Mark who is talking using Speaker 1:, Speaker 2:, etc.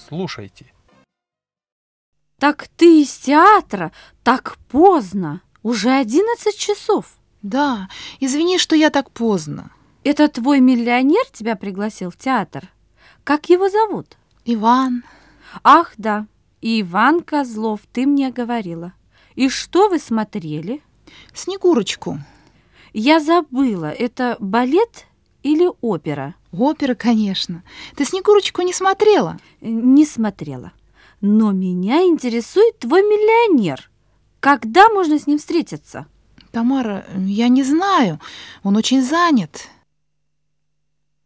Speaker 1: Слушайте.
Speaker 2: Так ты из театра? Так поздно. Уже 11 часов.
Speaker 3: Да, извини, что я так поздно.
Speaker 2: Это твой миллионер тебя пригласил в театр? Как его зовут?
Speaker 3: Иван.
Speaker 2: Ах, да, Иван Козлов, ты мне говорила. И что вы смотрели?
Speaker 3: Снегурочку.
Speaker 2: Я забыла, это балет или опера?
Speaker 3: Опера, конечно. Ты Снегурочку не смотрела?
Speaker 2: Не смотрела. Но меня интересует твой миллионер. Когда можно с ним встретиться?
Speaker 3: Тамара, я не знаю. Он очень занят.